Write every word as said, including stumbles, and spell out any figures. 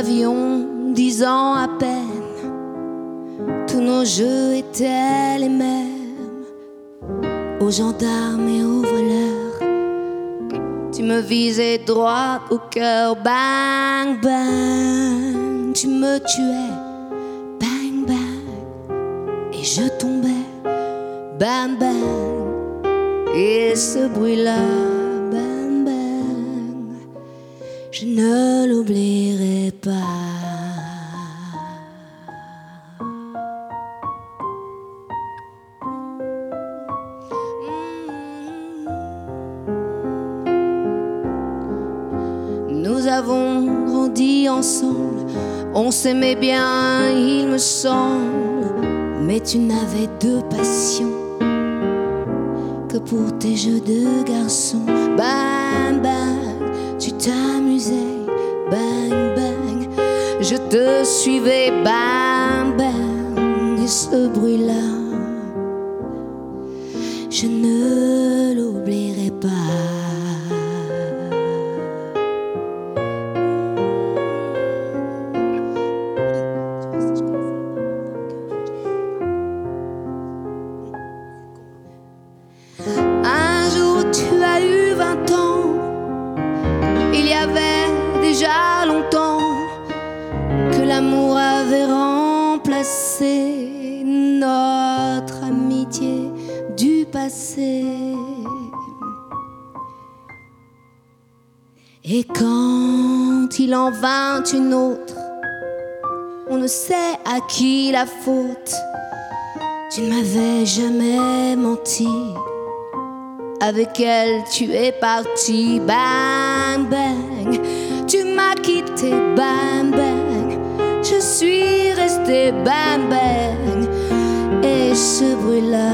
avions dix ans à peine, tous nos jeux étaient les mêmes. Aux gendarmes et aux voleurs, tu me visais droit au cœur. Bang, bang, tu me tuais. Bang, bang, et je tombais. Bang, bang, et ce bruit-là, bang, bang, je ne l'oublierai pas. Nous avons grandi ensemble, on s'aimait bien, il me semble. Mais tu n'avais de passion que pour tes jeux de garçon. Bang, bang, tu t'amusais. Bang, bang, je te suivais. Bang, bang, et ce bruit-là, je ne l'oublierai pas. Un jour tu as eu vingt ans, il y avait déjà longtemps que l'amour avait remplacé notre amitié du passé. Et quand il en vint une autre, on ne sait à qui la faute. Tu ne m'avais jamais menti, avec elle tu es parti. Bang, bang, tu m'as quitté. Bang, bang, je suis resté. Bang, bang, et ce bruit-là,